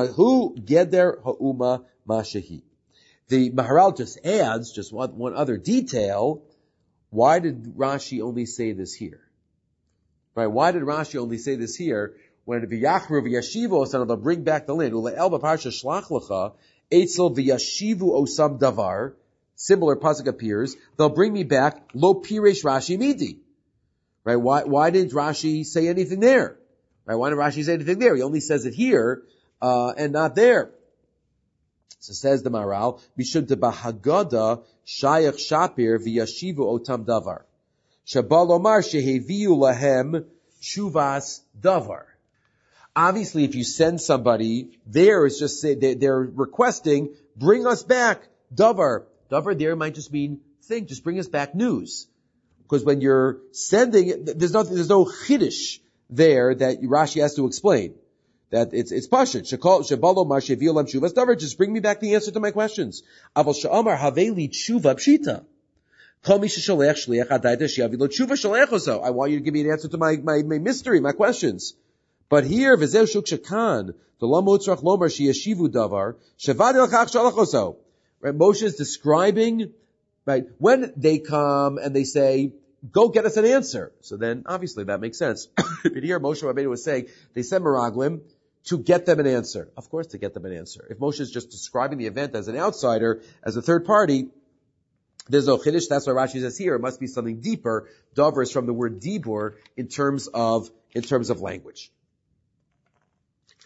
Maharal just adds, just one other detail. Why did Rashi only say this here? Right? Why did Rashi only say this here? When v'yachru v'yashivu osam, they'll bring back the land. Ule'el b'parsha shlach lecha, eitzel v'yashivu osam davar, similar pasuk appears, they'll bring me back, lo piresh Rashi midi. Right? Why didn't Rashi say anything there? Right? Why didn't Rashi say anything there? He only says it here, and not there. So says the Maharal, Mishum de Bahagada Shayach Shapir v'yashivu otam davar. Shabal omar sheheviu lahem shuvas davar. Obviously, if you send somebody there, it's just say they're requesting, bring us back davar. Davar there might just mean thing, just bring us back news. Because when you're sending, there's no chiddush there that Rashi has to explain. That it's pashut. Shabalo mar sheviu lam shuvas davar. Just bring me back the answer to my questions. Aval sha'amar haveli tshuva pshita. Kol mi shesholech shliach adayta sheyavi lo tshuva sholech oso. I want you to give me an answer to my mystery, my questions. But here, v'zeh shuk shakan, the lam utzrach lomar sheyashivu davar, shevad elchach sholech oso. Right, Moshe is describing, right, when they come and they say, go get us an answer. So then, obviously, that makes sense. But here, Moshe Rabbeinu was saying, they sent Meraglim to get them an answer. Of course, to get them an answer. If Moshe is just describing the event as an outsider, as a third party, there's no chiddush. That's why Rashi says here, it must be something deeper. Davar is from the word dibur in terms of language.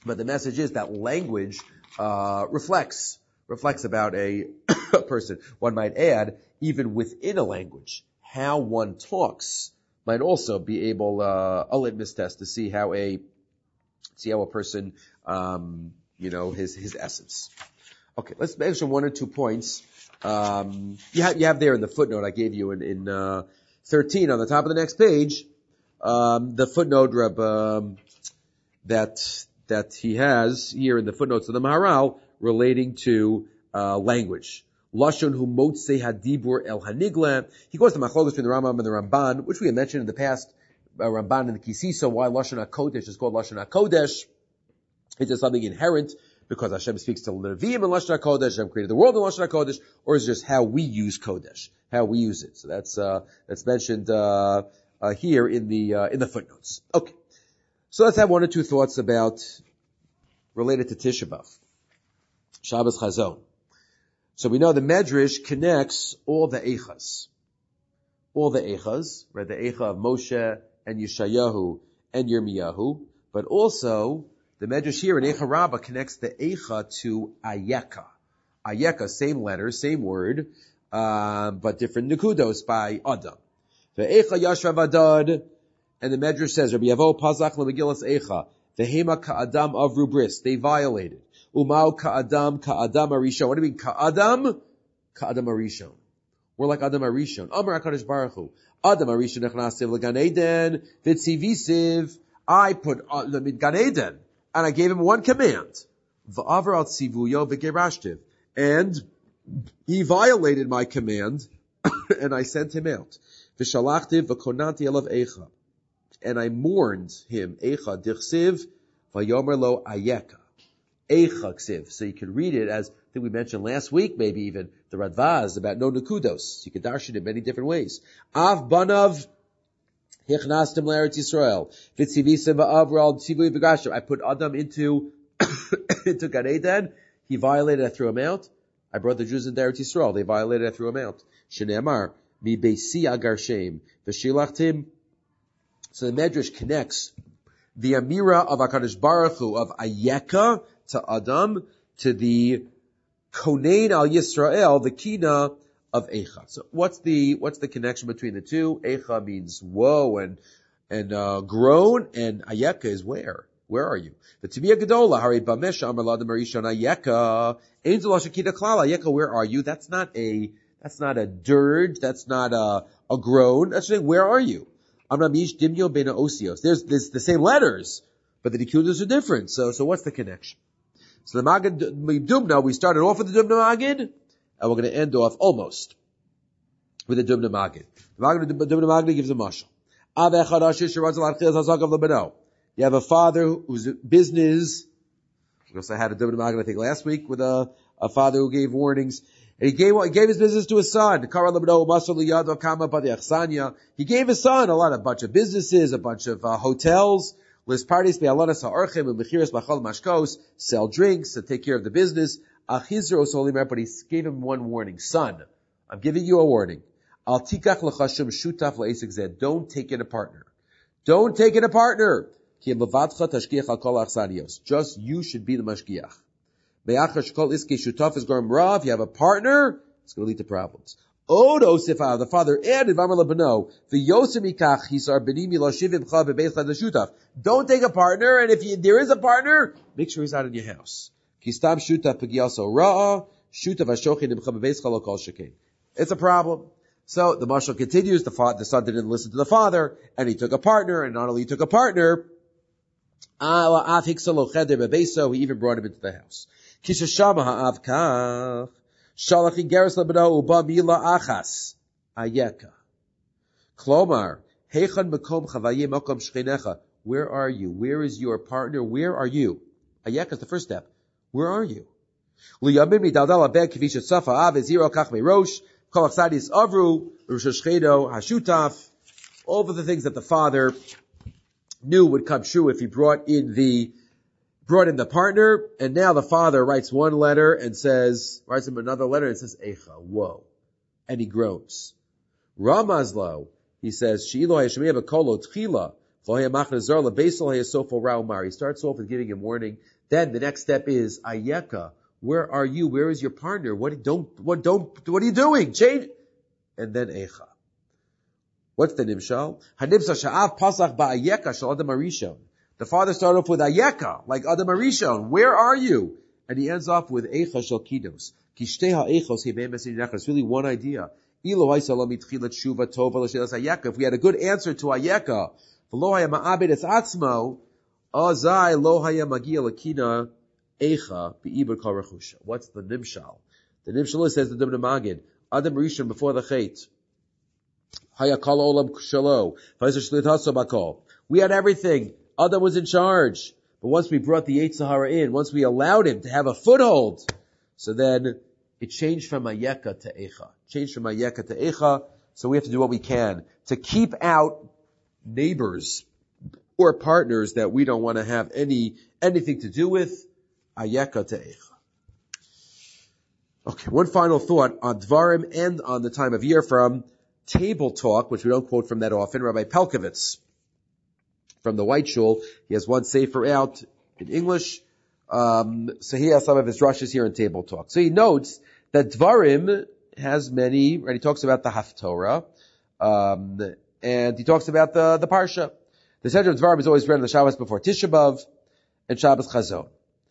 But the message is that language reflects about a person. One might add, even within a language, how one talks might also be able a litmus test to see how a person his essence. Okay, let's mention one or 2 points. You have there in the footnote I gave you in 13 on the top of the next page, the footnote that he has here in the footnotes of the Maharal relating to language. Lashon hu motzei hadibur el hanigla. He goes to machlokes between the Rambam and the Ramban, which we had mentioned in the past. Ramban and the Kisisa, why Lashon HaKodesh is called Lashon HaKodesh. Is it something inherent because Hashem speaks to Levim in Lashon HaKodesh, Hashem created the world in Lashon HaKodesh, or is it just how we use Kodesh, how we use it? So that's mentioned here in the footnotes. Okay, so let's have 1 or 2 thoughts about related to Tisha B'Av, Shabbos Chazon. So we know the Medrash connects all the Eichas, right? The Eicha of Moshe and Yeshayahu and Yirmiyahu, but also the Medrash here in Eicha Rabbah connects the Eicha to Ayeka. Ayeka, same letter, same word, but different Nekudos by Adam. The Eicha Yashrav Adad, and the Medrash says, Rabbi Yavo Pazach LeMegillas Eicha, the Hema Ka'adam of Rubris, they violated. Umau Ka'adam Arishon. What do you mean Ka'adam? Ka'adam Arishon. We're like Adam Arishon. Amar HaKadosh Baruch Hu. Adam Arishon Echnasiv L'Gan Eden, Vitzivisiv. I put Gan Eden, and I gave him one command. V'avar al tzivuyo v'gerashtiv. And he violated my command, and I sent him out. V'shalachtiv v'konanti elav Eicha. And I mourned him. Eicha dichsiv v'yomer lo ayeka. Eicha ksiv. So you can read it as, I think we mentioned last week, maybe even, the Radvaz about no nekudos. You can darshan it in many different ways. Av banav hichnastim l'eretz Yisrael. V'tzivisim v'avral tzivui v'gashem. I put Adam into Gan Eden. He violated, I threw him out. I brought the Jews into Eretz Yisrael. They violated, I threw him out. Shneimar, mi beisi agar shem. V'shilachtim. So the Medrash connects the Amira of HaKadosh Baruch Hu of Ayeka to Adam to the Konein al Yisrael, the Kina of Eicha. So what's the connection between the two? Eicha means woe and groan, and Ayeka is where? Where are you? The Tibia Gedola, Hari Bamesh Amar Ladam Arishon Ayeka, Angel Ashakita Klala, Ayeka, where are you? That's not a dirge, that's not a groan, that's saying, where are you? There's the same letters, but the nekudos are different. So what's the connection? So the Magid Dumna, we started off with the Dumna Magid, and we're going to end off almost with the Dumna Magid. The Dumna Magid gives a mashal. You have a father whose business, we also had a Dumna Magid, I think last week, with a father who gave warnings. And he gave his business to his son. He gave his son a bunch of businesses, a bunch of hotels, sell drinks, to take care of the business. But he gave him one warning. Son, I'm giving you a warning. Don't take in a partner. Don't take in a partner. Just you should be the mashgiach. If you have a partner, it's going to lead to problems. The father added, don't take a partner, and if there is a partner, make sure he's not in your house. It's a problem. So the mashal continues, the son didn't listen to the father, and he took a partner, and not only he took a partner, he even brought him into the house. Kishashama ha'av kach, shalach igeres lebeno uba mila achas, ayeka. Klomar, heichan mekom chavayim mokom shchenecha. Where are you? Where is your partner? Where are you? Ayeka is the first step. Where are you? Liyamim midaldal abed kivish etzafa av eziro kach meirosh, kol achsadis avru, rosh hashchedo hashutaf. All of the things that the father knew would come true if he brought in the partner, and now the father writes one letter and writes him another letter and says, Eicha, whoa. And he groans. Ramazlo, he says, She'ilo Hashemiyah b'kolo tchila, He starts off with giving him warning. Then the next step is Ayeka. Where are you? Where is your partner? What are you doing? Change. And then Eicha. What's the nimshal? Hanimsa sha'av pasach ba'ayeka shal Adam Arishon. The father started off with Ayeka, like Adam Arishon. Where are you? And he ends off with Eicha shal Kidos. Kishtei ha'echos hebeim b'sinach. It's really one idea. If we had a good answer to Ayeka, what's the nimshal? The nimshal says the Dubna Magid, Adam Rishon before the Chait. We had everything. Adam was in charge. But once we brought the Yetzer Hara in, once we allowed him to have a foothold, so then it changed from Ayeka to Eicha. So we have to do what we can to keep out neighbors or partners that we don't want to have anything to do with. Ayeka to Eicha. Okay, one final thought on Dvarim and on the time of year from Table Talk, which we don't quote from that often, Rabbi Pelkovitz from the White Shul. He has one sefer out in English. So he has some of his drushes here in Table Talk. So he notes that Dvarim has many, right? He talks about the Haftorah, and he talks about the Parsha. The center of Dvarim is always read on the Shabbos before Tisha B'Av and Shabbos Chazon.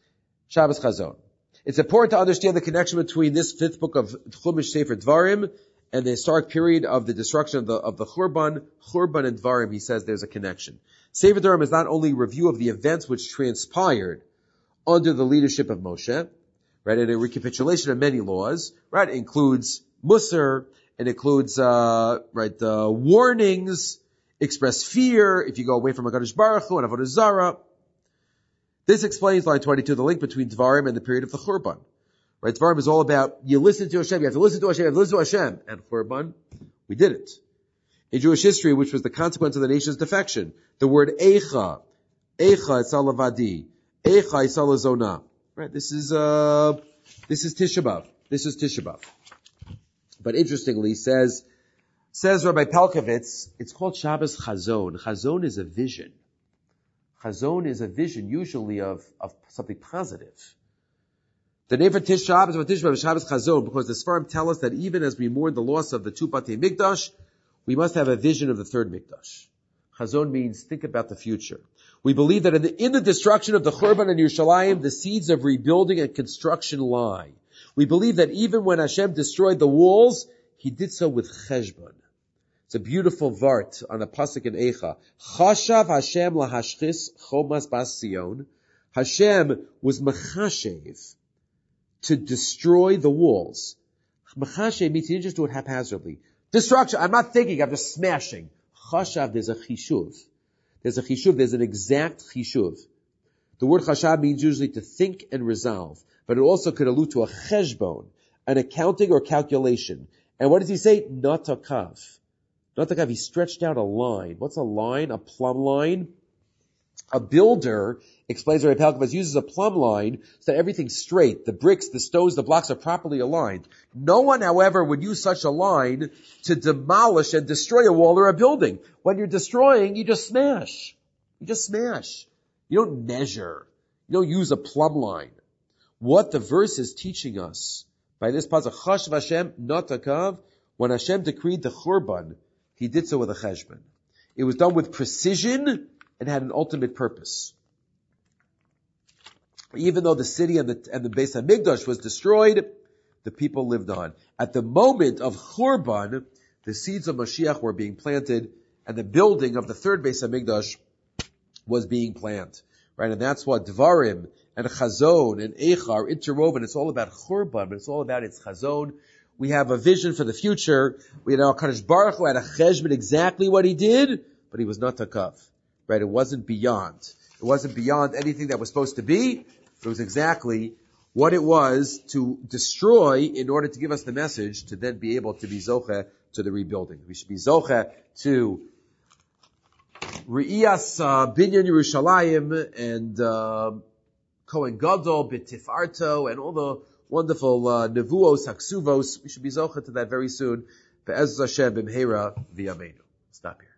It's important to understand the connection between this fifth book of Chumash Sefer Dvarim and the historic period of the destruction of the Churban and Dvarim. He says there's a connection. Sefer Dvarim is not only a review of the events which transpired under the leadership of Moshe, right, and a recapitulation of many laws, right, it includes Musar, it includes, warnings, express fear, if you go away from HaKadosh Baruch Hu and Avodah Zarah. This explains, line 22, the link between Dvarim and the period of the Churban. Right, Dvarim is all about, you listen to Hashem, you have to listen to Hashem, you have to listen to Hashem. And Churban, we didn't. In Jewish history, which was the consequence of the nation's defection, the word Eicha Etzal Avadi, Eicha Etzal Zonah. Right, this is Tisha B'Av. But interestingly, says Rabbi Pelkovitz, it's called Shabbos Chazon. Chazon is a vision. Chazon is a vision usually of something positive. The name for Tisha B'Av is Shabbos Chazon, because the Sfarim tell us that even as we mourn the loss of the two Batei Mikdash, we must have a vision of the third Mikdash. Chazon means think about the future. We believe that in the destruction of the Churban and Yerushalayim, the seeds of rebuilding and construction lie. We believe that even when Hashem destroyed the walls, He did so with cheshbon. It's a beautiful vart on a pasuk in Eicha. Chashav Hashem lahashchis chomas bas Sion. Hashem was mechashev to destroy the walls. Mechashev means He didn't just do it haphazardly. Destruction. I'm not thinking, I'm just smashing. Chashav, there's a chishuv. There's an exact chishuv. The word chashav means usually to think and resolve, but it also could allude to a cheshbon, an accounting or calculation. And what does he say? Not takav. Not takav, he stretched out a line. What's a line? A plumb line? A builder, explains Rabbi Pelkovitz, uses a plumb line so that everything's straight. The bricks, the stones, the blocks are properly aligned. No one, however, would use such a line to demolish and destroy a wall or a building. When you're destroying, you just smash. You don't measure. You don't use a plumb line. What the verse is teaching us by this pasuk, Chashav Hashem not takav, when Hashem decreed the Churban, He did so with a cheshbon. It was done with precision and had an ultimate purpose. Even though the city and the Beis HaMikdash was destroyed, the people lived on. At the moment of Churban, the seeds of Mashiach were being planted, and the building of the third Beis HaMikdash was being planted. Right? And that's what Dvarim and Chazon and Eicha are interwoven. It's all about Churban, but it's all about its Chazon. We have a vision for the future. We know HaKadosh Baruch Hu had a cheshbon exactly what He did, but He was not takav. Right? It wasn't beyond. It wasn't beyond anything that was supposed to be. It was exactly what it was to destroy in order to give us the message to then be able to be zoche to the rebuilding. We should be zoche to Re'iyas Binyan Yerushalayim and Kohen Gadol B'Tifarto and all the wonderful nevuos, haksuvos. We should be zoche to that very soon. Be'ez Hashem b'mheira v'yameinu. Stop here.